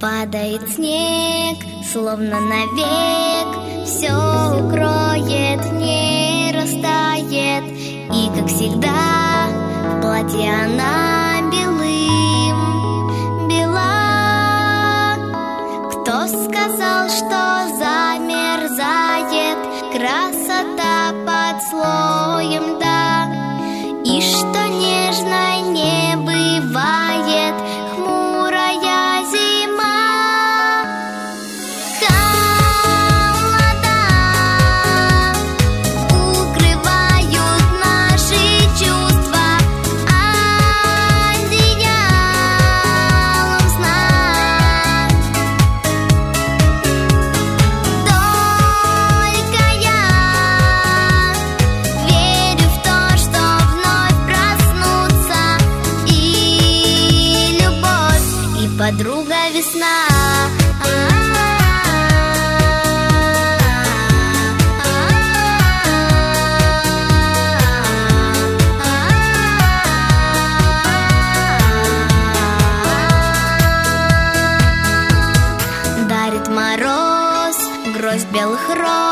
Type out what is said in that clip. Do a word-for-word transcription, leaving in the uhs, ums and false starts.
Падает снег, словно навек, все укроет, не растает. И как всегда в платье она белым бела. Кто сказал, что замерзает красота под слоем льда, и что нежной не бывает хмурая зима? Холода укрывают наши чувства одеялом сна. Только я верю в то, что вновь проснутся и любовь, и подруга весна. Дарит мороз гроздь белых роз.